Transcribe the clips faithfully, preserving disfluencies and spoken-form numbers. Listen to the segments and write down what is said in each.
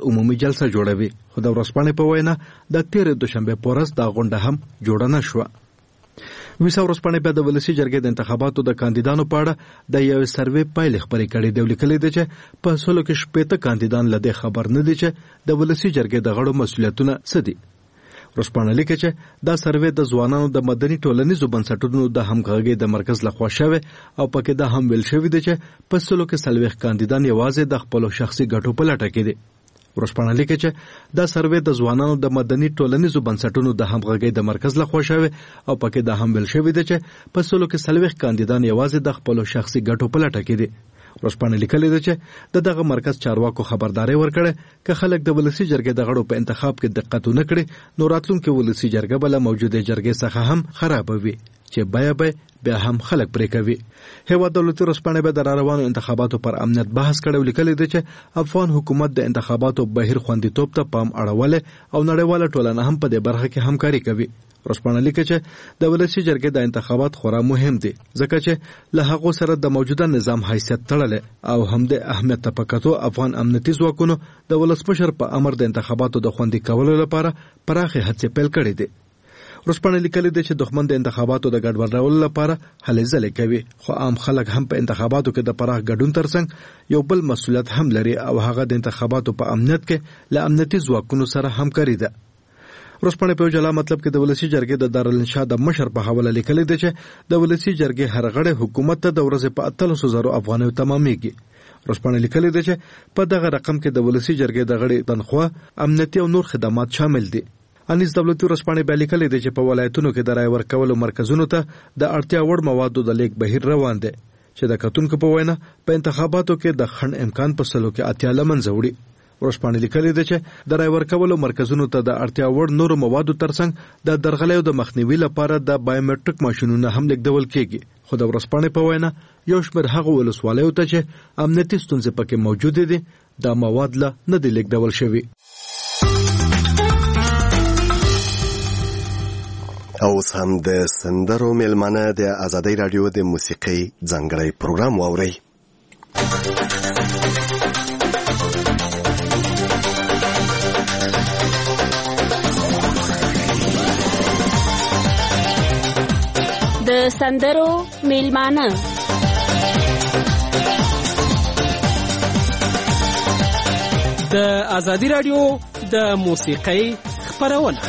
عمومي جلسه جوړوي. خو د ورځپاڼې په وینا د تېرې دوشنبه په ورځ دا غونډه هم جوړه نه شوه. ویسا ورځپاڼې بیا د ولسي جرګې د انتخاباتو د کاندیدانو په اړه د یو سروې پایلې خپرې کړې دي. لیکلي دي چې په سلو کې شپېته کاندیدان له دې خبر نه دي چې د ولسي جرګې د غړو مسؤلیتونه څه دي. ورځپاڼه لیکي چې دا سروې د ځوانانو د مدني ټولنیزو بنسټونو د همغږۍ د مرکز لخوا شوی او پکې دا هم ویل شوی دی چې په سلو کې څلوېښت کاندیدان یوازې د خپلو شخصي ګټو په لټه کې دي. ورځپاڼه لیکي چې دا سروې د ځوانانو د مدني ټولنیزو بنسټونو د همغږۍ د مرکز لخوا شوی او پکې دا هم ویل شوی دی چې په سلو کې څلوېښت کاندیدان یوازې د خپلو شخصي ګټو په لټه کې دي. ورځپاڼه لیکلي ده چې د دغه مرکز چارواکو خبرداري ورکړه که خلک د ولسي جرګې د غړو په انتخاب کې دقت ونه کړي نو راتلونکي ولسي جرګه بل موجوده جرګې څخه هم خرابوي چې بیا به بیا هم خلک پرې کوي. هیواد دولتي ورځپاڼه به د روانو انتخاباتو پر امنیت بحث کړي. لیکلي ده چې افغان حکومت د انتخاباتو بهیر خوندیتوب ته پام اړول او نړیواله ټولنه هم په دې برخه کې همکاري کوي. ورځپاڼه لیکي چې د ولسي جرګې د انتخابات خورا مهم دي ځکه چې له هغه سره د موجوده نظام حیثیت تړل او هم د اهمیت ته پکاتو افغان امنیتي ځواکونو د ولسمشر په امر د انتخاباتو د خوندي کولو لپاره پراخه هڅې پیل کړې دي. ورځپاڼه لیکلي ده چې دښمن د انتخاباتو د ګډوډولو لپاره هلې ځلې کوي خو عام خلک هم په انتخاباتو کې د پراخ ګډون ترڅنګ یو بل مسؤلیت هم لري او هغه د انتخاباتو په امنیت کې له امنیتي ځواکونو سره همکاري ده. ورځپاڼه په جلا مطلب کې د ولسي جرګې د دارالانشا د مشر په حواله لیکلي دی چې د ولسي جرګې هر غړی حکومت ته د ورځې په اتلسو زرو افغانیو تمامېږي. ورځپاڼه لیکلي دی چې په دغه رقم کې د ولسي جرګې د غړي تنخواه امنیتي او نور خدمات شامل دي. انیس دولتي ورځپاڼه بیا لیکلي دی چې په ولایتونو کې د رای ورکولو مرکزونو ته د اړتیا وړ موادو د لیک بهیر روان دی چې د کتونکو په وینا په انتخاباتو کې د خنډ امکان په سلو کې اتیا لمنځه وړي. ورځپاڼه لیکلي ده چې د رای ورکولو مرکزونو ته د اړتیا وړ نورو موادو ترڅنګ د درغلیو د مخنیوي لپاره د بایومټریک ماشینونه هم لیږدول کیږي. خو د ورځپاڼې په وینا یو شمېر هغه ولسوالیو ته چې امنیتي ستونزې پکې موجودې دي دا مواد لا نه دي لیږدول شوي. اوس هم د سندرو میلمانه د آزادۍ رادیو د موسیقۍ ځانګړی پروګرام واورئ. د سندرو میلمانه د آزادۍ رادیو د موسیقۍ خپرونه.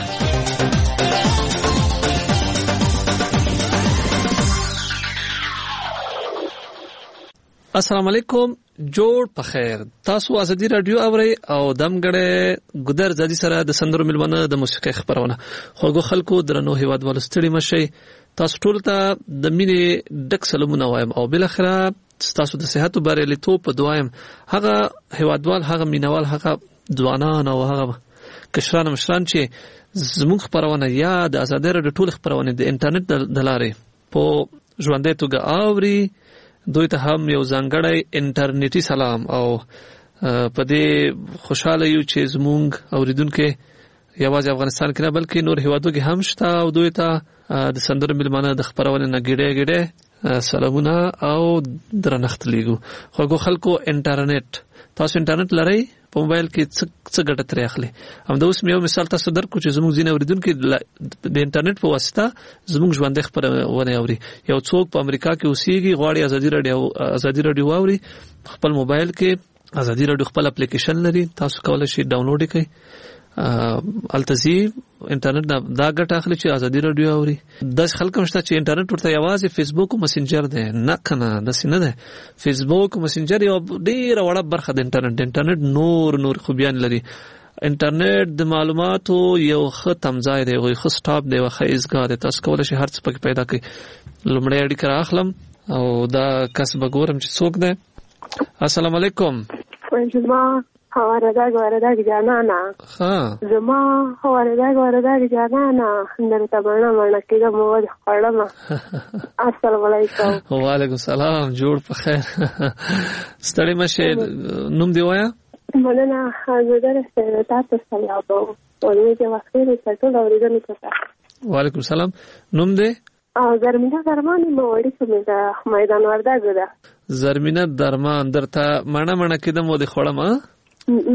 السلام علیکم، جوړ په خیر. تاسو آزادۍ رادیو اورئ او دمګړې ګودر زادي سره د سندرو میلمانه د موسیقۍ خپرونه. خوږو خلکو درنو هیوادوالو ستړي مشئ. تاسو ټول ته د مینې ډک سلامونه وایم او بل اخره تاسو د صحت او بریالیتوب په دعایم. هغه هیوادوال، هغه مینوال، هغه ځوانان او هغه کشران مشران چې زموږ خپرونه یا د آزادۍ رادیو ټول خپرونه د انټرنیټ د لارې په ژوندۍ توګه اوري، دوی ته هم یو ځانګړی انټرنیټي سلام او په دې خوشاله یو چې زموږ اوریدونکو یوازې افغانستان کې نه بلکې نور هیوادو کې هم شته او دوی ته د سندرو میلمانه د خپرونې نه ګډه ګډه سلامونه او درنښت لیږو. خوږو خلکو انټرنیټ، تاسو انټرنیټ لرئ په موبایل کې څه ګټه ترې اخلي؟ همدا اوس یو مثال تاسو درکو چې زموږ ځینې اوریدونکي د انټرنیټ په واسطه زموږ ژوندۍ خپرونه اوري. یو څوک په امریکا کې اوسېږي، غواړي آزادۍ رادیو آزادۍ رادیو واوري، خپل موبایل کې آزادۍ رادیو خپل اپلیکیشن لري، تاسو کولای شئ ډاونلوډ کړئ. التزی انټرنیټ دا ګټه اخلي چې آزادۍ رادیو اوري. د خلک مشته چې انټرنیټ ورته یوازې فیسبوک او مسنجر دی، نه کنه داسې نه ده. فیسبوک او مسنجر یو ډیره وړه برخه د انټرنیټ. انټرنیټ نور نور خوبیان لري. انټرنیټ د معلوماتو یو ښه تمځای دی، یو ښه سټاپ دی، یو ښه ایزګاه دی. تاسو کولای شئ هر څه پکې پیدا کړئ. لومړی اړیکه راخلم او دا کس به ګورم چې څوک دی. السلام علیکم. زما ورداګ ورداګ جانانا ها زما ورداګ ورداګ جانانا درته باندې باندې کېږم مو خړم. السلام علیکم. وعلیکم السلام. جوړ په خیر. ستړي مشه. نوم دی وایا؟ مننه. زه درته تاسو سلام کوم. ولې چې واخیر څه اوریدل کړه. وعلیکم السلام. نوم دی؟ زرمینه درمان مو وړي کومه ده میدان ورداګ ده. زرمینه درمان درته مړه مړه کېدم و د خړم.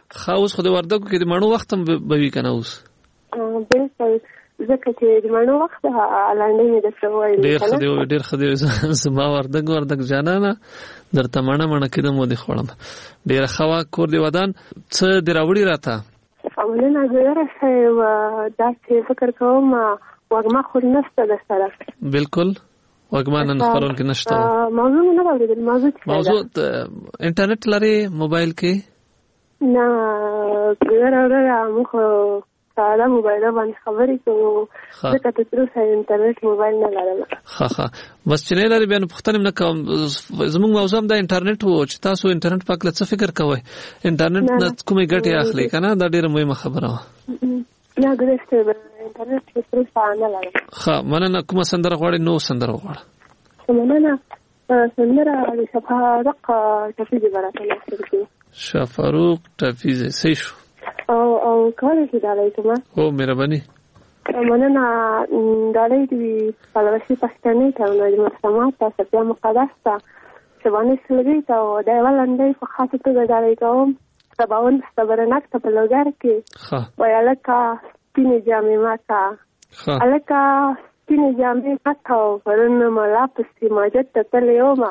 خاوس خو د وردګو کې د مڼو وخت هم به وي کنه اوس بالکل ځکه چې د مڼو وخت لاندې مې درته وویل ډېر ښه دی ډېر ښه دی زما وردګ وردګ جانانه درته مڼه مڼه کېدم و دې خوړم ډېره ښه وه کور دې ودان څه دې راوړي راته مننه زیاره صاحب داسې فکر کوم وږمه خو نشته در سره بالکل وږمه نن خپرونکې نشته موضوع مې نه واورېدل موضوع څه ده موضوع انټرنټ لرې موبایل کې نه زیاره وروره موږ خو ساده موبایل باندې خبرې کوو ځکه تر اوسه انټرنټ موبایل نه لرم ښه ښه بس چې نه لري بیا نو پوښتنه نه کوم زموږ موضوع هم دا انټرنټ و چې تاسو انټرنټ په هکله څه فکر کوئ انټرنټ نه کومې ګټې اخلي که نه دا ډېره مهمه خبره وه نه ګرفته انټرنټ تر اوسه نه لرم ښه مننه کومه سندره غواړې نو سندره وغواړه مننه سندره د شفاروق ټپیزې به راته ناصر کړي شفاروق ټپیزې صحیح شو او او کولی شي ډالۍ کومه هو مهرباني مننه ډالۍ د پلوشي پښتنې ته نجم السماعت ته صفیه مقدس ته شبانې سلګۍ ته او د یوه لنډۍ په خاصه توګه ډالۍ کوم سباون صبرناک ته په لوګر کې وایي هلکه سپینې جامې ماته هلکه سپینې جامې ماته او پرون ملا پسې ماجد ته تللی ومه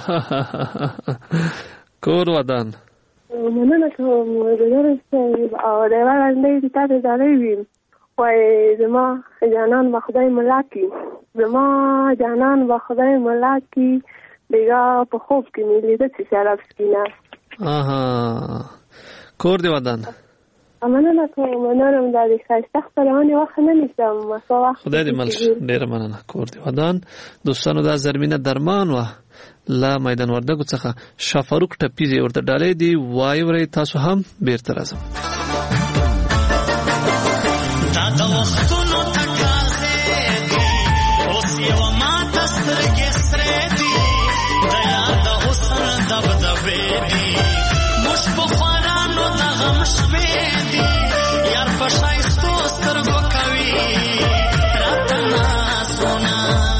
کور ودان مننه کوم ګلرز صاحب او د یوه لنډۍ د تا ته ډالۍ وي وایي زما جانان به خدای ملا کي زما جانان به خدای ملا کي بیګا په خوب کې مې لیده چې شراب سکینه کور دې ودان مننه کوم مننه دا د ښایسته خپرونې وخت نه نیسم خدای دې مل شه ډېره مننه کور دې ودان دوستانو دا زرمینه درمان وه لا میدان وردګو څخه شفاروق ټپیزې ورته ډالۍ دي وایي ورئ تاسو هم بیرته راځم دا د وختونو تقاضې دي اوس یوه ماته سترګې سرې دي د یاد حسن دبدبې دي موږ پخوانانو د غم شپې دي یار په ښایستو سترګو کوي راته نازونه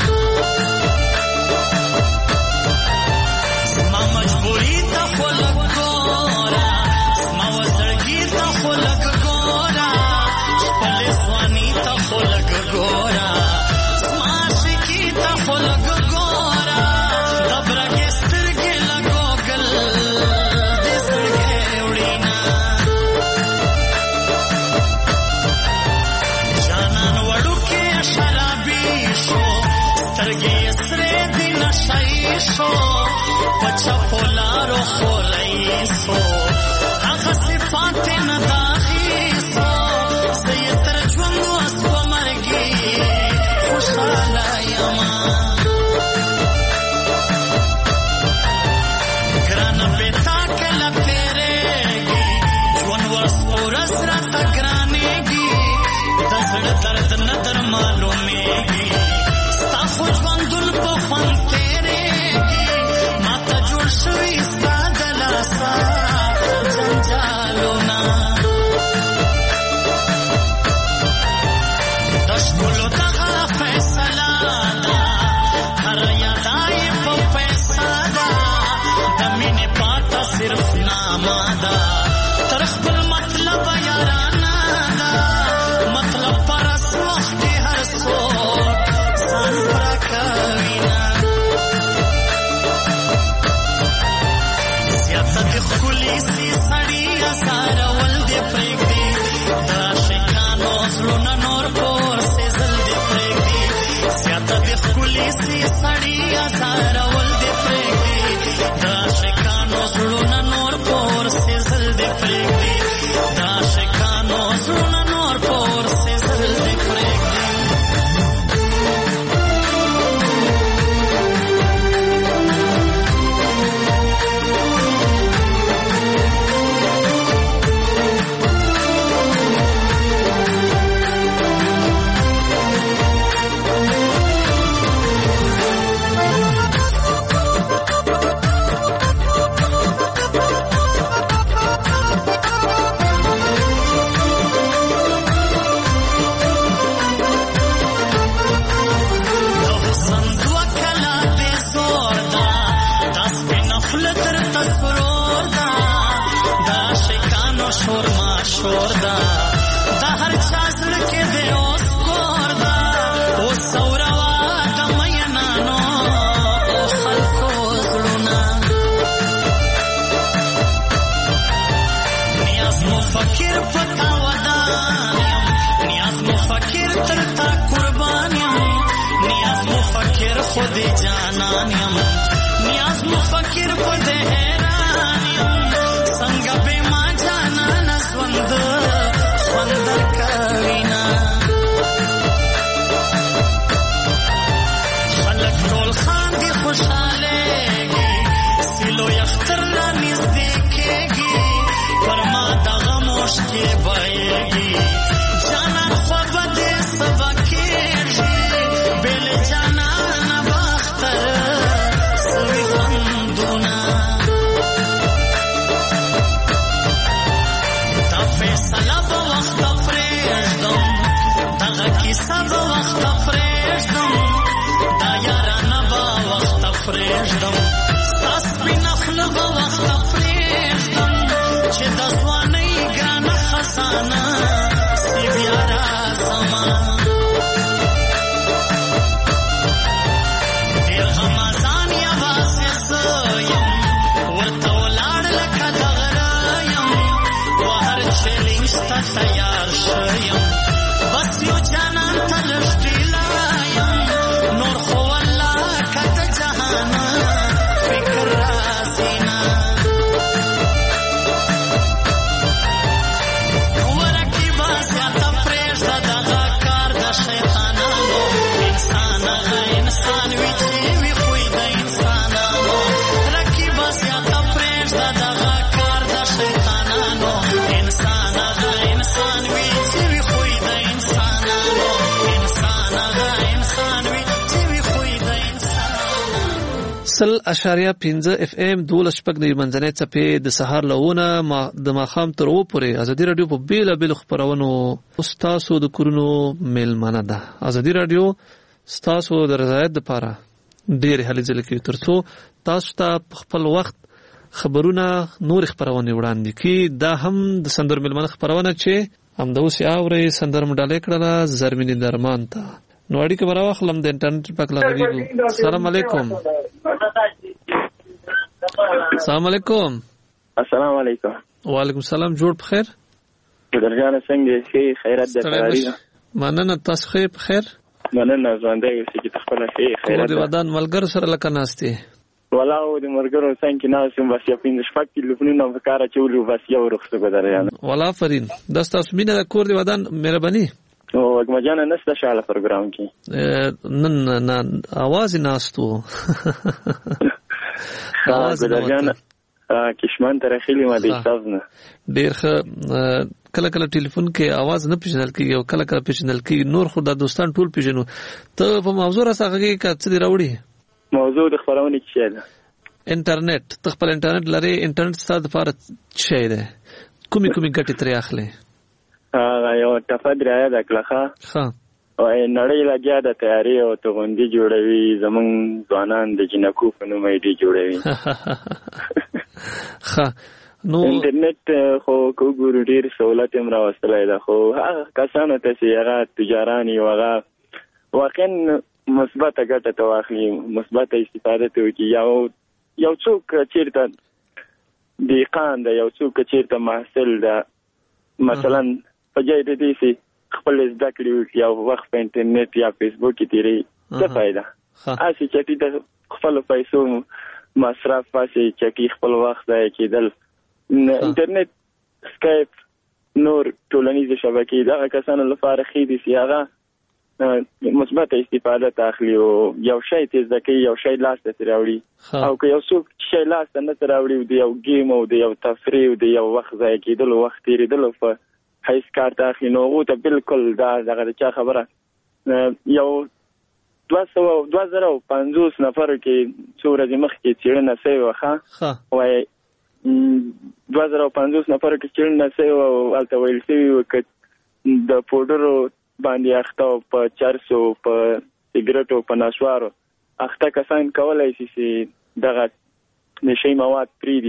پچا پولارو خولایسو هغه صفات نه داخیسو سیتر ژوند واسو مرګي خوشاله یما ګران پتا کله پیرېږي ژوند واسو رس راته ګرانېږي د زړه درد نه در معلومېږي ستا خو ژوندون په خوند شوی ستا دلاسا جنجالونا دشکلو دغا فیصلا دا هر یادائی پا پیسا دا دمین پاتا صرف ناما دا ترخ بل مطلب یارانا دا مطلب پرس وقت هر سو زما شور دا د هر چا زړه کې دی اوس کور دا اوس سوروا د مینانو او خلکو زړونه نیاز مفکر پتا ودان نیاز مفکر تر تا قربان نیاز مفکر خود جانان یم نیاز مفکر خود حیران یم څنګه به ما جانان ژوند خوندر کوینا خلک ټول خاندي خوشحالېږي سیلو یختر را نږدې کېږي پر ما دغه مشکې بهېږي جانان خو به دې سبا کېږي بېل جانان به اختر سوي خوندونه دا فیصله به وخته پرېږدم دغه کیسه به وخته پرېږدم دا یارانه به وخته پرېږدم ستا سپینه خوله به وخته پرېږدم چې د ځوانۍ ګرانه خزانه سي بیا راځمه ډېر غمازان یوازې زه یم ورته ولاړ لکه د غره یم و هر چیلنج ته تیار شه یم بس یو جانان ته لږ ډیله یم نور خو والله که د جهانه فکر راځي نه ورکیبه زیاته پرېږده دغه کار د شیطانانو انسان هغه انسان وي چې وي خوی د انسانانو رکیبه زیاته پرېږده دغه کار د شیطانانو انسان هغه انسان وي چې وي خوی د انسانانو انسان هغه انسان وي چې وي خوی د انسانانو سل اشاریه پنځه اف ام دولس شپږ نوي منځنۍ څپې د سهار لهونه د ماښام تر اوو پورې ازادي راډیو په بېلابېلو خپرونو ستاسو د کورونو میلمانه ده. ازادي راډیو ستاسو د رضایت دپاره ډېرې هلې ځلې کوي تر څو تاسو ته په خپل وخت خبرونه نورې خپرونې وړاندې کړي. دا هم د سندرو میلمانه خپرونه چې همداوس یې اورئ سندره مو ډالۍ کړله زرمینې درمان ته. نو اړیکه به راواخلم د انټرنیټ پاک لغویږو. السلام علیکم. السلام علیکم. السلام علیکم. وعلیکم السلام. جوړ په خیر. درجانه څنګه ښې خیرات د تاریخ مننه تاسو ښې په خیر. مننه ژوندی اوسئ چې خپل ښې خیرات د ودان ملګرو سره لکه ناستې ولاو د مرګرو څنګه ناس هم بس یو پینځه شپږ تلیفونونه په کار اچولو بس یو رخصت بدريان ولا فرین د تاسو مینه د کور دی ودان مهرباني او وګمجانه نسته شاله پروګرام کې نن نه आवाज ناستو आवाज درجانه کشمان تر خېلی ما دې تاسو نه ډېر کله کله ټلیفون کې आवाज نه پیژندل کیږي او کله کله پیژندل کیږي. نور خو د دوستان ټول پیژنو. ته په موضوع راځه کې څه دی راوړي؟ موضوع د خبرونه څه ده؟ انټرنیټ. ته خپل انټرنیټ لري؟ انټرنیټ ستاسو لپاره څه دی؟ کومي کومي ګټې ترې اخلي؟ ها یو تفادر یا د کلخه ها او نړۍ لګیا د تیاری او توغندي جوړوي زمون ځوانان د جنکو په نوم ایډي جوړوي. ها نو انټرنیټ خو کوګور ډیر سہولت هم راوستلای دا خو هغه کسانو ته چې هغه تجاراني هغه واقعا مثبت ګټه ته واخلي مثبت استفاده ته کوي. یو یو څوک چیرته دیقان دا یو څوک چیرته محصل دا مثلا په ځای د دې چې خپل زده کړې یو وخت په انټرنیټ یا فیسبوک کې تیری څه فائدہ اسی چې د خپل پیسو مصرف پاسې چې خپل وخت ځای کېدل انټرنیټ سکایپ نور ټولنیزه شبکې دا کسانو لپاره خې دي چې هغه مثبت استفاده تاخلي او یو شی تیز دکې یو شی لاس ته راوړي او که یو څوک شی لاس ته نه راوړي دی یو گیم او دی یو تفریح او دی یو وخت ځای کېدل وخت تیریدل په هیڅ کار تاخلي نو غو ته بالکل دا دغه چا خبره یو دوه سوه دوه زره او پنځوس نفرو کې څو ورځې مخکې څېړنه سوې وه وایي دوه زره او پنځوس نفرو کې څېړنه سوې وه او هلته ویل سوي وو که د پوډرو باندې اخته په چرسو په سګرټو په نسوارو اخته کسان کولی شي چې دغه نشي مواد پرېږدي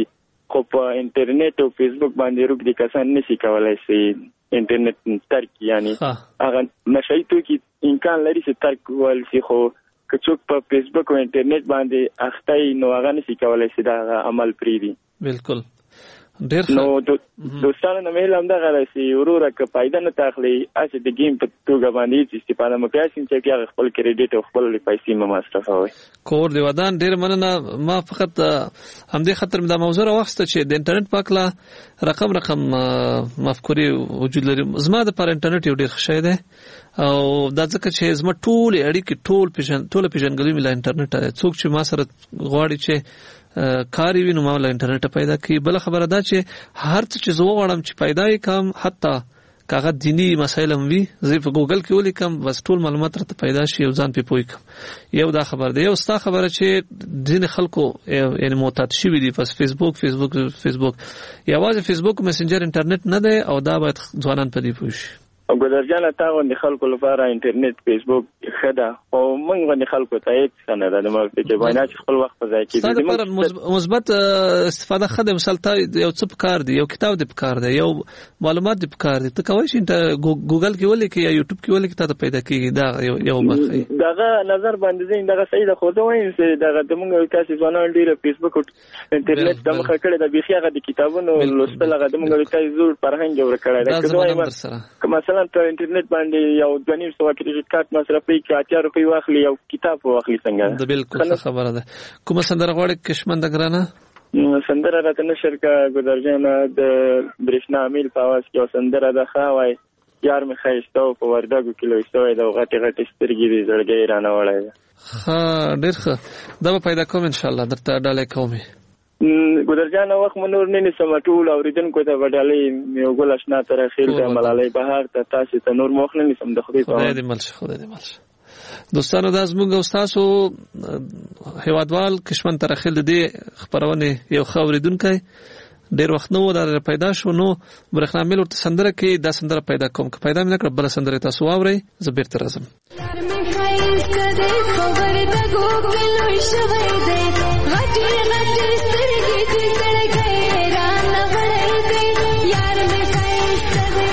خو په انټرنیټ او فیسبوک باندې روک دي کسان نشي کولای شي انټرنیټ ترک یعنی هغه نشي توکي امکان لري چې ترک ول شي خو که څوک په فیسبوک او انټرنیټ باندې اخته نو هغه نشي کولای شي دا عمل پری دي. بالکل ډیر نو دوستانو نه مې هم دا غواړم چې وروره که فائدہ نه تاخلي اسی د گیم په توګه باندې استفاده مکه چې هغه خپل کریډټ او خپل پیسې مې مصرفوي. کور دی ودان ډیر مننه. ما فقط همدې خاطر مې دا موضوع راوخسته چې د انټرنیټ پاکله رقم رقم مفکوري وجود لري. زما د پر انټرنیټ یو ډیر ښه دی او دا ځکه چې زما ټول اړیکې ټول پیژن ټول پیژنګلې مې له انټرنیټ څوک چې ما سره غواړي چې کاری وینم ما له انټرنیټ پیدا کی. بل خبره دا چې هر څه چې زه غواړم چې پیدا کم حتی کاغه دینی مسایل هم وي زه په ګوګل کې ولیکم بس ټول معلومات راته پیدا شي او ځان په پوي کوم. یو دا خبر دی. یو ستا خبره چې ځین خلکو یعنی معتاد شي دي پس فیسبوک فیسبوک فیسبوک یوازې فیسبوک میسنجر انټرنیټ نه دی او دا باید ځوانان په دې پوي شي. او ګذر جان تا غوښنه خلکو لپاره انټرنیټ فیسبوک خدا او موږ غوښنه خلکو ته هیڅ نه ده نو چې باندې چې خپل وخت په ځای کې دي لپاره مثبت استفاده خدای مثال ته یو څه کار دی یو کتاب دی کار دی یو معلومات دی کار دی ته کوي چې ګوګل کې ولې کې یا یوټیوب کې ولې کې ته پیدا کیږي دا یو مخه داغه نظر باندې زین دغه صحیح ده خو دا وایم چې دغه د موږ تاسو ځوانان ډیر فیسبوک او انټرنیټ د مخه کړی د بيخي هغه د کتابونو لوستل هغه د موږ تاسو زور فرهنګ جوړ کړی دا کومه مثلا ته انټرنیټ باندې یو د نیم سو کریډټ کارت مصرفي کې اتیا روپۍ واخلي یو کتاب واخلي څنګه د بالکل خبره ده. کومه سندره غواړي کشمند ګرانه سندره راته نشر کا ګذر جان د برېښنا امیل په आवाज کې سندره ده خاوي یار مې خایسته په وردګو کې لويستوي دا غټي غټي سترګې دي زړګي رانه وړای ها ډېر ښه دا به پیدا کوم ان شاء الله درته ډالې کوم. ګذر جان وخت منور نه نسم ټول اوریدونکو ته وډالې یو ګل آشنا تر خیر ته ملالۍ بهار ته تاسو ته نور مخ نه نسم د خدای په خدای دې ملشه خدای دې ملشه. دوستانو دا زموږ استادو هیوادوال کشمن تر خیر دې خبرونه یو خوریدونکو ډیر وخت نو دا پیدا شو نو برخنا مل ورته سندره کې دا سندره پیدا کوم که پیدا مې کړ بل سندره تاسو واوري زه بیرته راځم. یار مې خایسته دې خبر د ګوګل وي شوي دې غټي غټي سترګې دې زړګي رانه وړې دې یار مې خایسته دې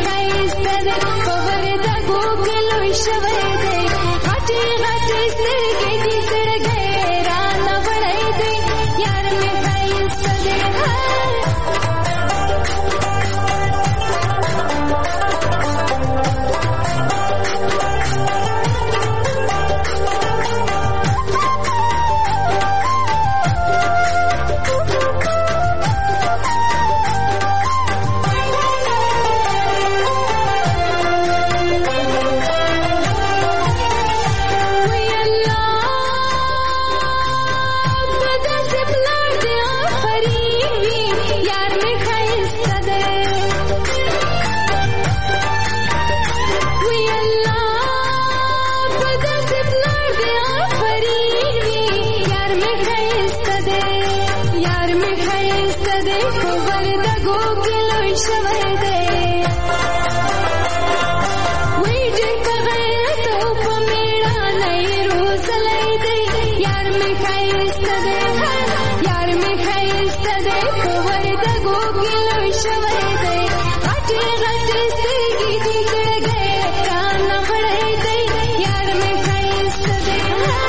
Shaway day, hati hati کوبر د ګوګلوي شوی دی وی دې په غیرت او په میړانه یې روزلی دی یار مې ښایسته دی یار مې ښایسته دی کوبر د ګوګلوي شوی دی غټې غټې سترګې دي ګړګې کانه غړی دی یار مې ښایسته دی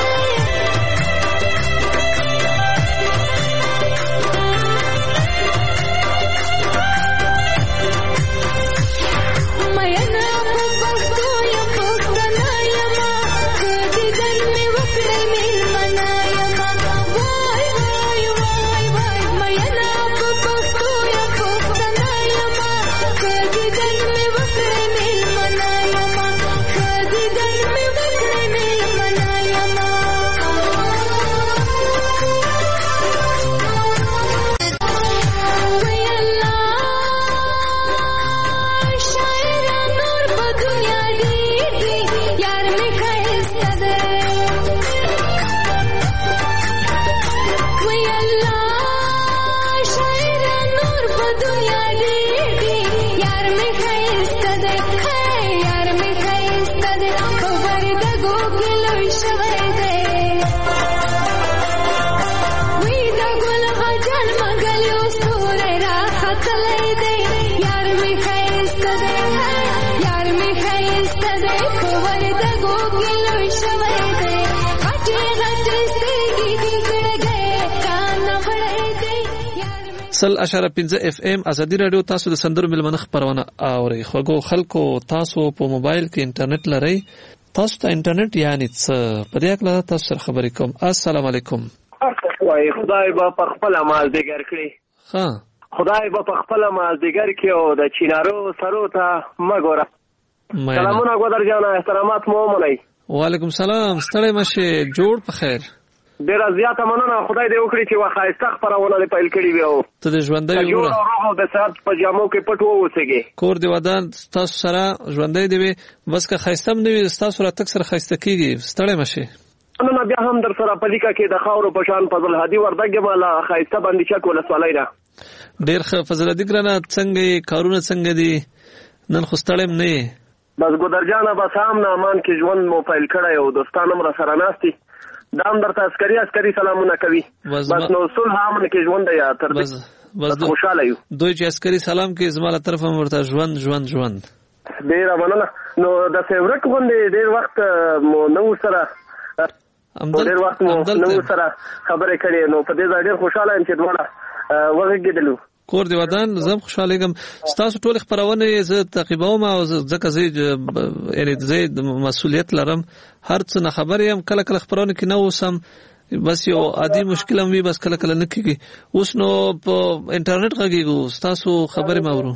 مینا په پښتو یم پښتنه یمه که دیدن مې وکړې مېلمنه یمه وای وای وای وای مینا په پښتو یم پښتنه یمه که دیدن مې وکړې مېلمنه یمه که دیدن مې وکړې مېلمنه یمه وی الله شاعره نور په دنیا ډېر دي یار مې ښایسته دی وی الله شاعره نور په دنیا ډېر دي یار مې ښایسته دی یار مې ښایسته دی خبر د ګوګلوي شوی دی وی د ګل غجل مګل یو ستوری راختلی دی یار مې ښایسته دی یار مې ښایسته دی خبر د ګوګلوي شوی دی غټې غټې سترګې دي ګړګې کانه غړی دی یار مې سل اشاره پنځه اف ام ازادي رادیو تاسو د سندرو ملمنه خبرونه اوري خوګو خلکو تاسو په موبایل کې انټرنیټ لرئ تاسو ته انټرنیټ یعنی څه په دې اړه تاسو سره خبرې کوم السلام علیکم وای خدای به په خپل مازدیګر کړی ها خدای به په خپل مازدیګر کې او د چینارو سرو ته مګوره سلامونه ګودر جان احترامات مو منئ وعلیکم سلام ستړی مشه جوړ په خیر ډیره زیاته مننه خدای دې وکړي چې وخایسته خبرونه دې پیل کړي وي او ته د ژوندۍ جوړ او د صحت په جامو کې پټ ووسېږي کور دی ودان تاسو سره ژوندۍ دی بس که خایستم نه وي تاسو را تک سره خایسته کیږي ستړی مشه نو بیا هم در سره په لیکه کې د خاورو په شان فضل هادي وردګ مالا خایسته باندې چک ولسوالۍ ده ډیر ښه فضل هادي ګرانه څنګه کارونه څنګه دي نن خو ستړی نه بس ګودر جانه بس هم نه امان کې ژوند مو پیل کړی او دوستان هم را سره ناستي دام درته عسکري عسکري سلامونه کوي بس نو صلح امن کې ژوند یا تر بس بس خوشاله یو دوی چې عسکري سلام کې زماله طرف هم ورته ژوند ژوند ژوند ډیر مننه نو د فیورټ باندې ډیر وخت مو نو سره ډیر وخت مو نو سره خبرې کړې نو په دې ځای ډیر خوشاله یم چې دواړه وغږېدلو کور دی ودان زم خوشاله یم تاسو ټول خبرونه زه تعقیبوم او ځکه زه یعنی زه مسؤلیت لرم هر څه نه خبر یم کله کله خبرونه کې نه اوسم بس یو عادي مشکل هم وي بس کله کله نه کیږي اوس نو په انټرنیټ غږیږو تاسو خبرې ماورو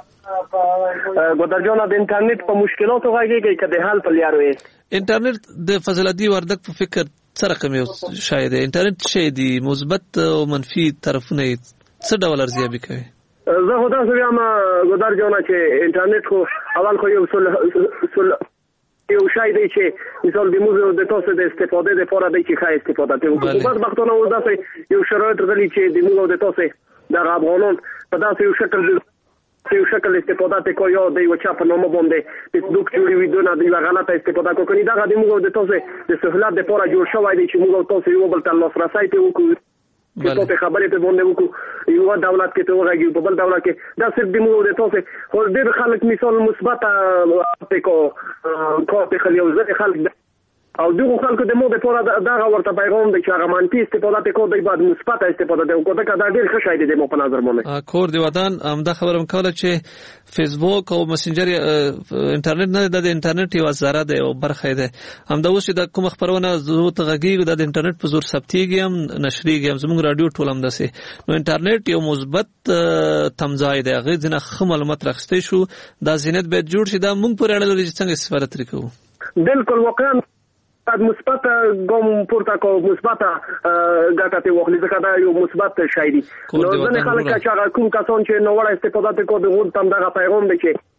ګودر جان د انټرنیټ په مشکلاتو غږیږي کله حل په لیارو انټرنیټ د فضل هادي وردګ په فکر سره کوم شاید انټرنیټ شي دی مثبت او منفي طرفونه څه ډول ارزیابي کوي زه خو تاسو یم ګودر جان چې انټرنیټ خو اول خو یو سل سل یو شای دی چې مثال د موږ د تاسو د استفاده لپاره دی چې ښه استفاده کوي خو بعد وختونه وداسه یو شرایط غلي چې د موږ د تاسو د افغانان په داسې یو شکل یو شکل استفاده کوي او د یو چا په نوم باندې فیسبوک جوړي ویډیو نه دی غلطه استفاده کوي دا د موږ د تاسو د سهولت لپاره جوړ شوی دی چې موږ تاسو یو بل ته لاسرسي ته وکړو چې په خبرې ته باندې وکړو یو دولت کې ته وګورئ په بل دولت کې دا صرف د موږ د تاسو خو ډېر خلک مثال مثبت کو کو په خلیو زه خلک او دغه خلکو د مو د پوره دغه ورته پیغام دی چې هغه منفي استفاده کوي بعد مثبت استفاده کوي کوته دا ډیر ښه شای دی مو په نظر مونږ کور دی ودان همدا خبرم کوله چې فیسبوک او مسنجر انټرنیټ نه د انټرنیټ یو ذره دی او برخه دی همدا اوس د کوم خبرونه زو ته غږیږي د انټرنیټ په زور ثبتيږي هم نشريږي هم زموږ رادیو ټول هم دسه نو انټرنیټ یو مثبت تمځای دی غي ځنه خه معلومات راخستې شو دا زینت به جوړ شي دا موږ پر اړه لري چې څنګه استفاده ترې کوو بالکل واقعا مثبت ګوم پورته کو مثبت ګټه ته وخلی ځکه دا یو مثبت شای دی نو ځنه خلک چې کوم کسان چې نو وړه استفاده کوي د غون تم دغه پیغام دی چې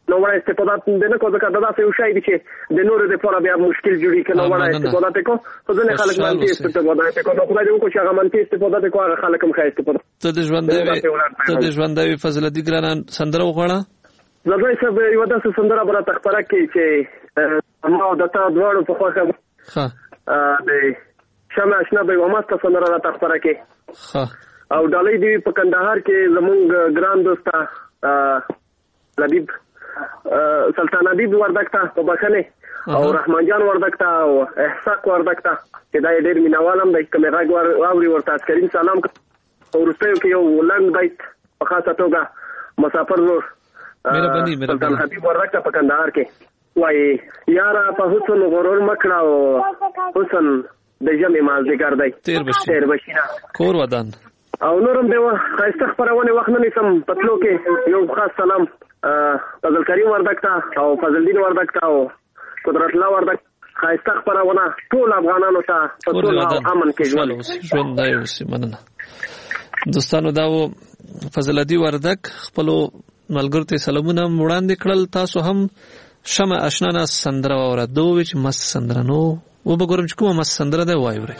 نو وړه استفاده د نه کو ځکه دا څه یو شی دی چې د نورو لپاره بیا مشکل جوړي کنه وړه استفاده کو خو ځنه خلک باندې استفاده کوي نو خدای دې وکړي چې هغه باندې استفاده کوي هغه خلک هم ښه استفاده ته د ژوندوي ته د ژوندوي فضل الدین ګرانان سندره وغواړه زه صاحب یو داسې سندره به راته خپره کړي چې ما د تا دواړو په خوښه ښه د شمع اشنا به یوه ماسته سندره راته خپره کړي ښه او ډالۍ دې په کندهار کې زمونږ ګران دوسته لبیب سلطان حبیب وردک ته په بخښنې او رحمان جان وردک ته او احساق وردک ته چې دا ډېر مینوال هم دی که مې غږ واوري ورته عسکرین سلام په وروستیو کې یو لنډ بیت په خاصه توګه مسافر نور سلطان حبیب وردک ته په کندهار کې وایي یاره په حسن غرور مکړه او حسن د ژمې مازدیګر دی تېر بشي نه کور ودان او نورم به ښایسته خپرونې وخت نه نیسم په تلو کې یو خاص سلام فضل کریم وردک ته او فضل الدین وردک ته او قدرت الله وردک ښایسته خپرونه ټول افغانانو ته په ټول امن کې ژوند ژوند دی اوسې مننه دوستانو دا و فضل الدین وردک خپلو ملګرو ته سلامونه وړاندې کړل تاسو هم شمع اشنا نه سندره واوره دوی چې مست سندره نو وبګورم چې کومه مست سندره ده وایوري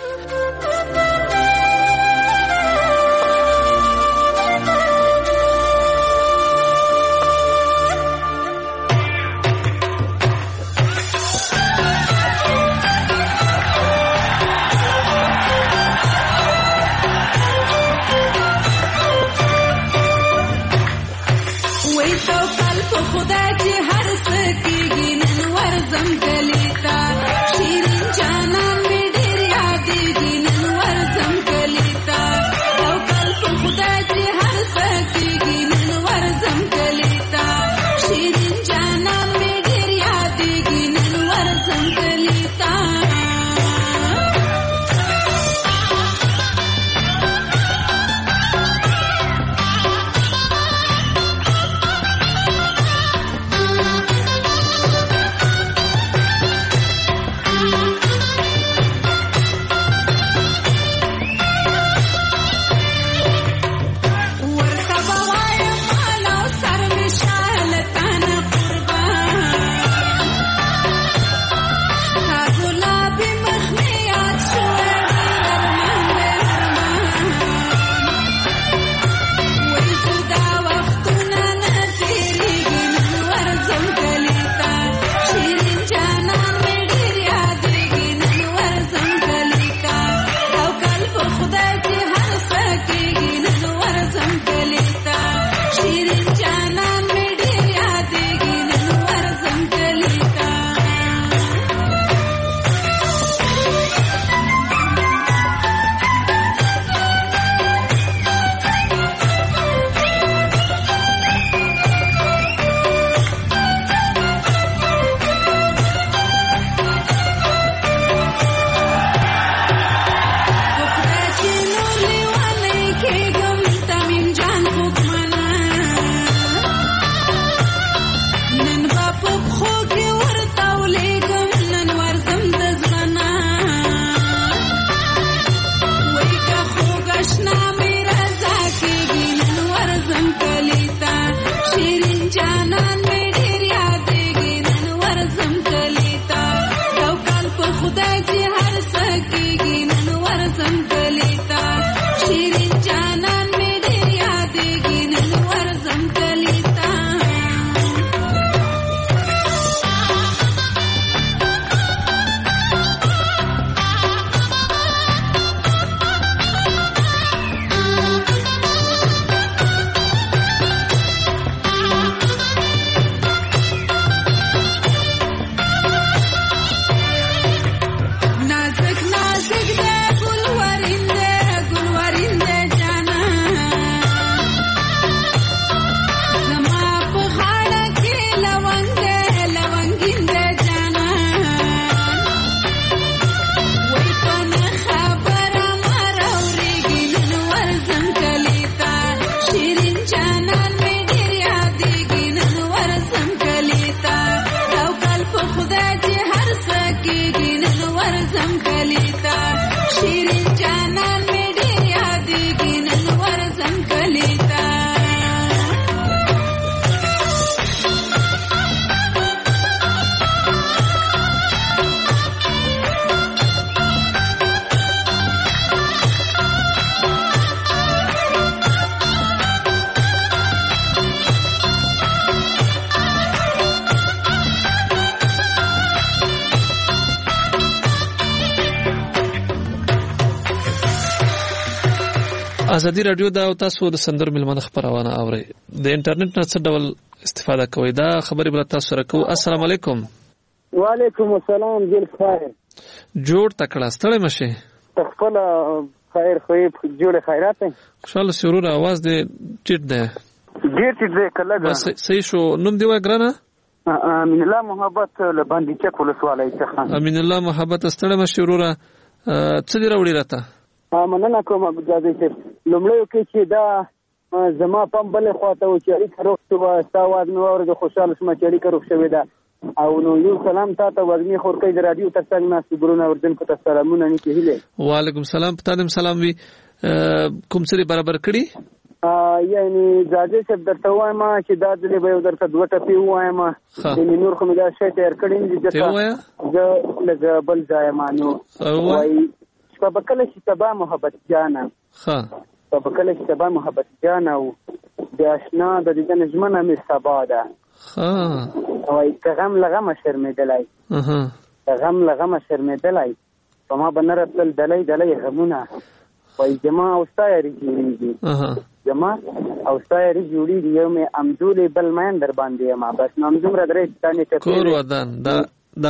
ازادي رادیو دا تاسو د سندرو ملمنه خبرونه اورئ د انټرنیټ نه څه ډول استفاده کوئ دا خبرې بل تاسو سره کوو. السلام علیکم. وعلیکم السلام. جل خیر جوړ تکړه ستړی مشه خپل خیر خو جوړ خیرات خوشاله سرور आवाज دې ټیټ ده ډیر ټیټ ده کله بس صحیح شو. نوم دی وګرانه امین الله محبت له باندې چک ولسوالۍ څخه. امین الله محبت ستړی مشه وروره څه دی راوړی راته مننه کوم ابوجازي صاحب. لومړی کې چې دا زما پم بل خواته و چې اړیکه روغ شو ستا आवाज نو اور د خوشاله شم چې اړیکه روغ شوې ده او نو یو سلام تاسو ورني خورکې د رادیو ترڅنګ ناس ګورونه وردن کو تاسو سلامونه نه کېله. وعلیکم السلام. پتایم سلام وی کوم څه برابر کړی یعنی زاده صاحب درته وایم چې دا ځلې به درته دوه ټپی وایم د نور خو مې دا شی تیار کړی دي چې زه لږ بل ځای مانو وای په بکله چې تبا محبت جانا ها په بکله چې تبا محبت جانا او د آشنا د دې نجمنه مې سبا ده ها وای کغم لغم شرمېدلای اها غم لغم شرمېدلای په ما باندې راتل دلای دلای غمونه وای جما او ستایری جوړیږي اها جما او ستایری جوړیږي یو مې امدولې بل مې در باندې ما بس نام زمره درې ستانه ته کور ودان دا دا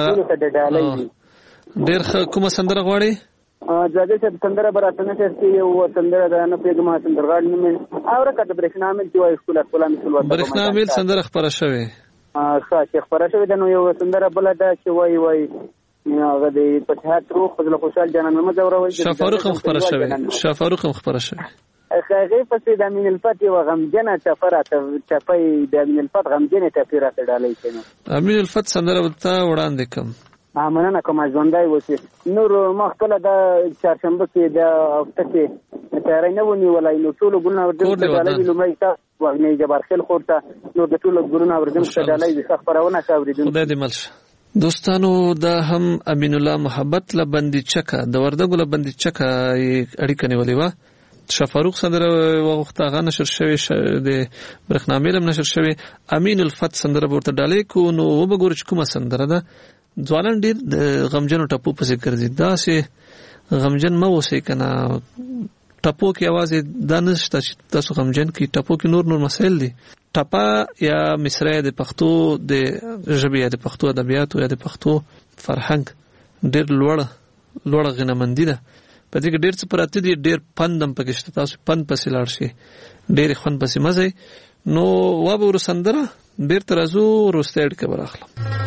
ډېر کومه سندره غواړي زاده صاحب سندره براته نه شي یو سندره ده نه پیغام سندرغاړي نه او راکټ برښنا مې چې وای خپل خپل مثال برښنا مې سندره خبره شوه اه ښه خبره شوه ده نو یو سندره بل ده چې وای وای هغه د پټه تر خپل خوشحال جانان محمد اوروي شفاروق خبره شوه شفاروق خبره شوه هغه پسې د امین الفتح و غمجنه چفرات چپای د امین الفتح غمجنه چفرات ډالۍ کینو امین الفتح سندره ولته وړاندې کوم مننه کوم ژوندای وسی نور ما خپل د چهارشنبه کې د هفته کې تیاری نه ونی ولای نو ټول ګلونه ورته ډالۍ لومړی تا وغنی جبار خیل خورته نو د ټول ګلونه ورته ډالۍ د خبرونه شاوریدون خدای دې ملش. دوستانو دا هم امین الله محبت لبندی چکه د وردګو لبندی چکه اړیکه نیولې و شفاروق سندره وغوښته هغه نشر شوی د برښنامې لم نشر شوی امین الفتح سندره ورته ډالۍ کو نو وبګور چې کومه سندره ده ځوانان ډیر د غمجنو ټپو په ذکر دي دا سه غمجن مو وسی کنه ټپو کې आवाज د نشته چې تاسو غمجن کې ټپو کې نور نور مسائل دي. ټپا یا مصری د پښتو د ژبې د پښتو ادبیات او د پښتو فرهنګ ډیر لوړ لوړ غنمندي ده په دې کې ډیر څه پراته دي ډیر پندم پکې شته تاسو پند پسې لاړ شي ډیر خون پسې مزه نو واب ور سندره ډیر ترازو روستېډ کې براخله.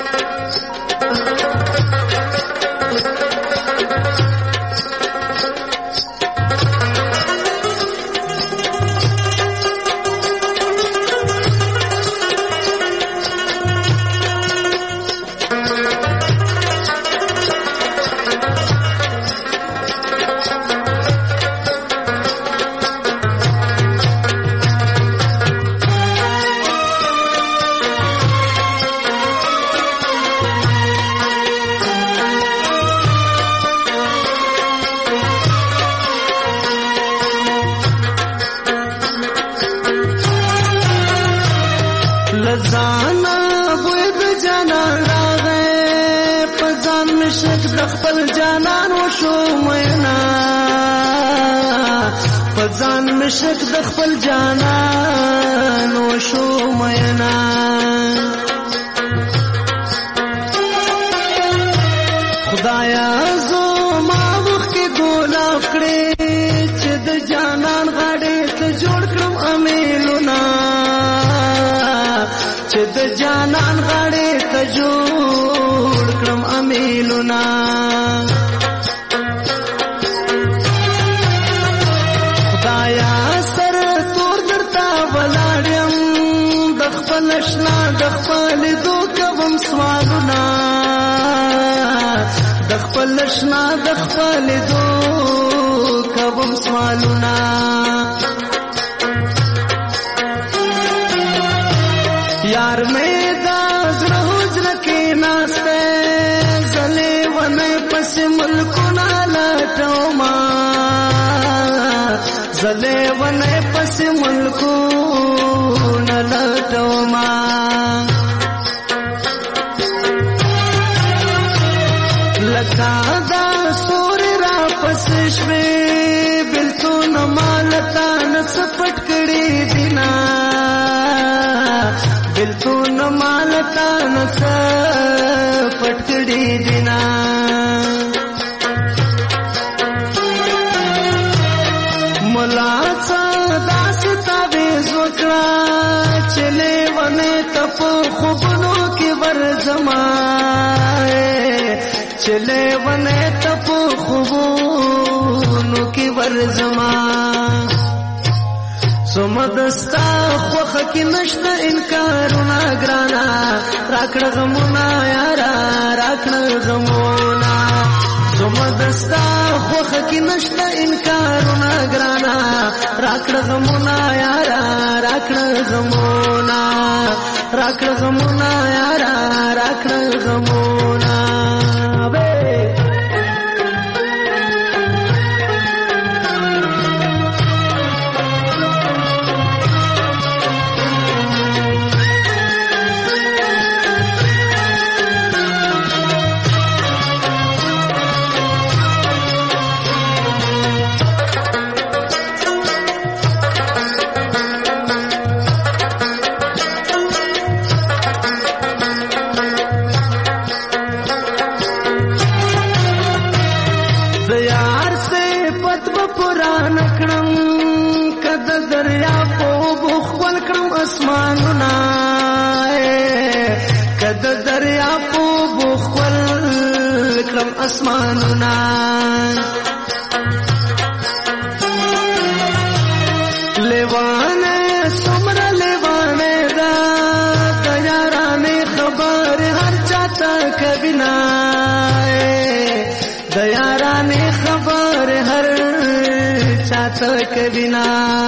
مشک د خپل جانان و شو مینا خدایا زو ما وخت کې ګلاب کړې چې د جانان غاړې ته جوړ کړم امیلونه چې د جانان غاړې ته جوړ کړم امیلونه لشنا د خپل دو کوم سوالونه د خپل لشنا د خپل دو کوم سوالونه یار مې دا زړه حجره کې ناشته زلې ونه پس ملکونه لټوما زلې ونه پس ملکونه لټوما لکه دا ستوري را پس شوي بلتون مال سپټ کړي دینا بلتون مالتا نس پټ کړي دینا ملا صدا ستابه زوکړه چلے ونه تپ خوبنو کې ورزما چلے ونه تپ خوبونو کې ورزما سمدستا خوخ کې نشته انکارونه ګرانا راکړه غمونه یارا راکړه غمونه سمدستا خوخ کې نشته انکارونه ګرانا راکړه غمونه یارا راکړه غمونه راکړه غمونه یارا راکړه غمونه اسمانونه کد دریا په بخل کړم اسمانونه لیوانه سمره لیوانه دا دیارانه خبر هر چاته کبینا دیارانه خبر هر چاته کبینا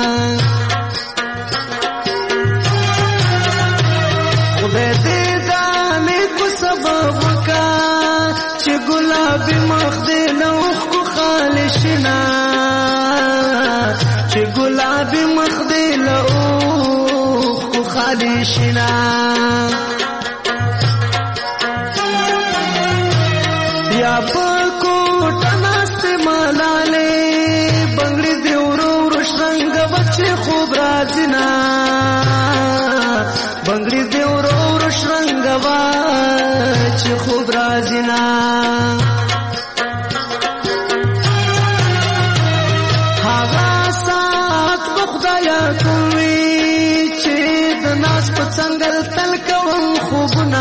بمخدي لوخ خالشنا چې ګلابي مخدي لوخ خالشنا یا پکو تناست مالاله بنگړي دی ورو ورشرنګ بچي خوب راځنا بنگړي دی ورو ورشرنګ بچي خوب راځنا څنګه تل کوم خوبنا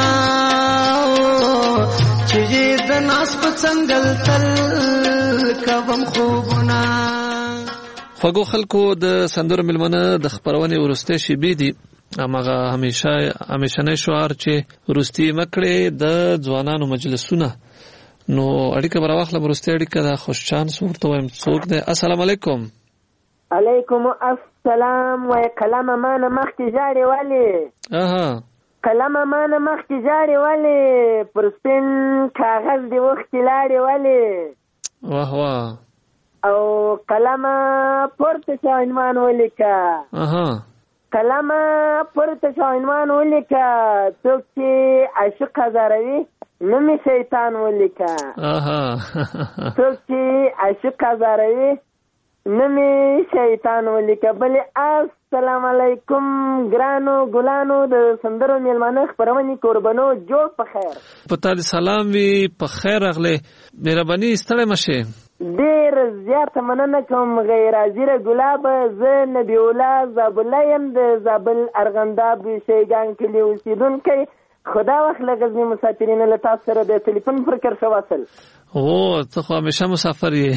چې د ناس په څنګه تل کوم خوبنا خوږو خلکو د سندرو ملمنه د خبرونه ورسته شي بي دي امغه همیشه همیشه نه شعار چې ورستی مکړه د ځوانانو مجلسونه نو اړیکه براوخله ورسته اړیکه د خوش چانس ورته وایم څوک ده السلام علیکم علیکم السلام و کلام مان مخ کی جاړي والی اها کلام مان مخ کی جاړي والی پر سپین کاغذ دی وخت لاړي والی واه واه او کلام پورته عنوان ولیکا اها کلام پورته عنوان ولیکا څوک چې عاشق هزاروي نومي شیطان ولیکا اها څوک چې عاشق هزاروي نمی شیطان ولیکه بلی السلام علیکم گرانو گلانو د سندرو میلمانه خبرونی قربانو جوړ په خیر پتا دې سلام وی په خیر اغله مهرباني ستړی مشه ډیر زیات مننه کوم غیر حاضر ګلاب ز نبی الله زابلایم د زابل ارغنداب شیګان کلی اوسیدونکو خدا وخت لغزنی مسافرین له تاسو سره د ټلیفون پر کر شو واصل او ته خو همیشه مسافر یې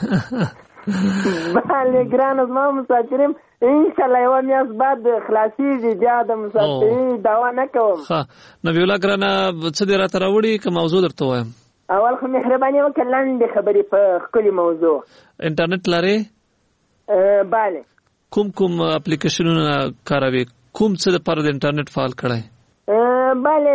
بله ګران از ما مسافریم انشاءالله یو میاشت بعد خلاصیږي بیا د مسافري دعوا نه کوم ښه نبی الله ګرانه څه دې راته راوړي که موضوع درته وایم اول خو مهرباني وکړه لنډې خبرې په ښکلې موضوع انټرنیټ لرې بله کوم کوم اپلیکیشنونه کاروي کوم څه دپاره د انټرنیټ فعال کړی بله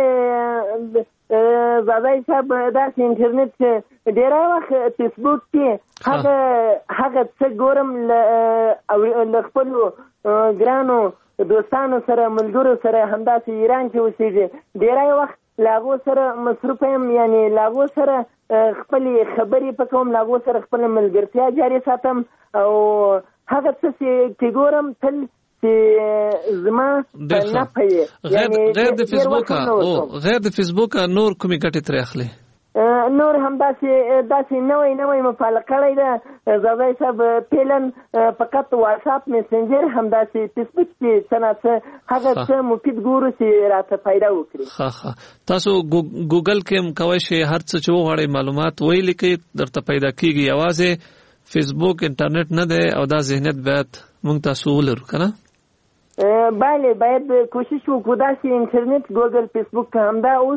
زادای صاحب داسې انټرنیټ چې ډېری وخت فیسبوک کې هغه هغه څه ګورم له خپلو ګرانو دوستانو سره ملګرو سره همداسې ایران کې اوسېږي ډېری وخت له هغو سره مصروف یم یعنې له هغو سره خپلې خبرې په کوم له هغو سره خپله ملګرتیا جاري ساتم او هغه څه چې ګورم تل چې زما په نه پي غیر د فیسبوک او غیر د فیسبوک نور کومي ګټه تر اخلي نور هم داسې داسې نوې نوې مفعال کړی ده زوی صاحب پیلن فقط واتس اپ میسنجر هم داسې فیسبوک کې څنګه هغه څه مفید ګورو چې راته پیدا وکړي ها ها تاسو ګوګل کې هم کوی شئ هر څه چې وغواړئ معلومات ویل کې درته پیدا کیږي یوازې فیسبوک انټرنیټ نه دی او دا ذهنیت باید مونږ تاسو ولرو کنه بله باید کوشش وکړو داسې انټرنیټ ګوګل فیسبوک همدا اوس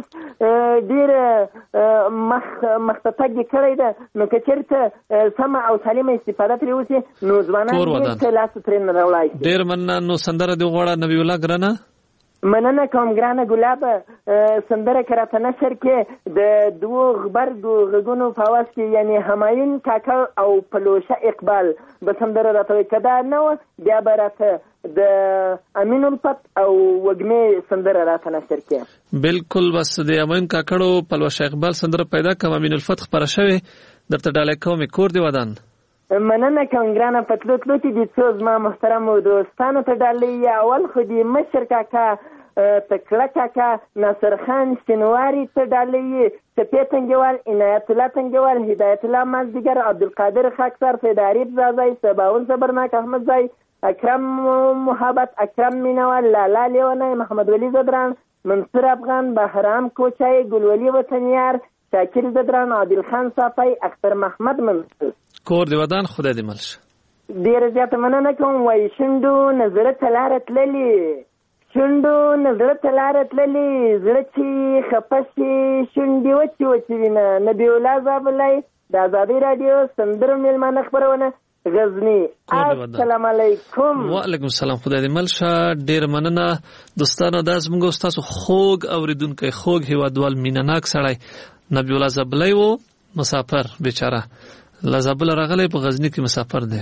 ډېر مخ مخته کړی ده نو که چېرته سمه او سالمه استفاده ترې وشي نو ځوانان ډېر څه لاسته ترې نه راوړی شي. ډېر مننه. نو سندره دې وغواړه نبي الله ګرانه. مننه کوم ګرانه ګلابه. سندره که راته نشر کې د دوو غبرګو غږونو په اواز کې یعنی همایون کاکا او پلوشه اقبال به سندره راته وایي که دا نه وه بیا به راته د امین الفت او وږمې سندره راته نشر کې. بالکل بس د امین کاکړو پلوشه اقبال سندره پیدا کوم امین الفت خپره شوې درته ډالۍ کوم کور دی ودان. مننه کوم ګرانه پتلو تلو چې دي څو زما محترمو دوستانو ته ډالۍ اول خو دي مشر کاکا تکړه کاکا ناصر خان شینواري ته ډالۍ سپی تنګوال عنایت الله تنګوال هدایت الله مازدیګر عبدالقادر خاکسار فیداریب زازای سباون صبرناک احمد زای اکرم محبت اکرم مینوال لالا لیونای محمد ولی زدران منصور افغان بهرام کوچای گلولی وطنیار شاکر زدران عادل خان صافی اختر محمد منصور. کور دی ودان خدای دې مل شه. ډېره زیاته مننه کوم. وایي شونډو نه زړه ته لاره تللې شونډو نه زړه ته لاره تللې زړه چې خفه شي شونډې وچې وچې وینه. نبي الله زابلی د ازادۍ راډیو سندرو میلمانه خپرونه غزني. السلام علیکم. وعلیکم السلام. خدای دې مل شه. ډېر مننه دوستانو. دا زموږ ستاسو خوږ اورېدونکی خوږ هیوادوال مینهناک سړی نبي الله زابلی و مسافر بیچاره لزابل راغلی په غزنی کې مسافر دی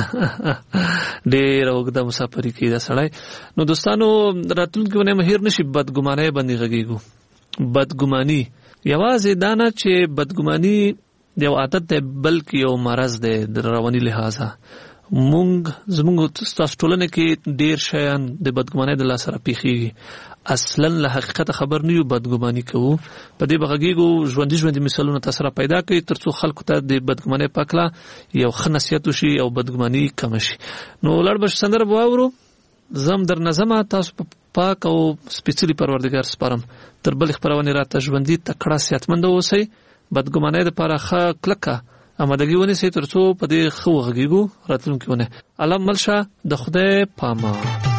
ډېر اوږده مسافري کوي دا سړی. نو دوستانو راتلونکي ونه مهیر نشي بدګمانۍ باندې غږیږو. بدګماني یوازې دا نه چې بدګماني یو عادت دی بلکې یو مرض دی د رواني لحاظه. مونږ زمونږ ستاسو ټولنه کې ډېر شیان د بدګمانۍ د لاسه راپېښېږي. اصلا له حقیقت خبر نه یو بدګماني کوو. په دې به غږیږو ژوندي ژوندي مثالونه تاسو را پیدا کوي تر څو خلکو ته د بدګمانۍ په هکله یو ښه نصیحت وشي او بدګماني کمه شي. نو ولاړ به سندره به واورو. زه هم در نظمه تاسو په پاک او سپېڅلي پروردګار سپارم. تر بلې خپرونې راته ژوندي تکړه صحتمنده اوسئ. بدګمانۍ دپاره ښه کلکه امادګي ونیسئ تر څو په دې ښه وغږیږو راتلونکې ونه. الله مل شه. د خدای پامان.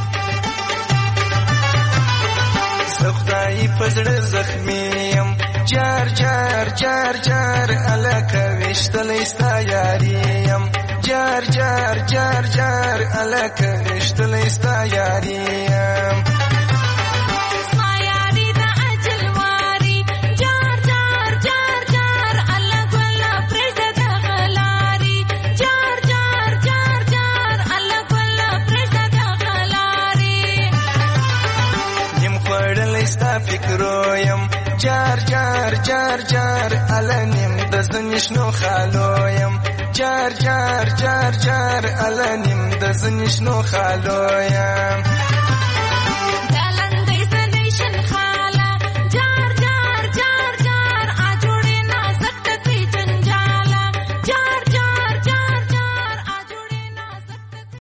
خدای پزړه زخمیم جار جار جار جار الکه وشتلې ستا یاریم جار جار جار جار الکه وشتلې ستا یاریم فکرویم جار جار جار جار الانیم د زنشنو خالویم جار جار جار جار الانیم د زنشنو خالویم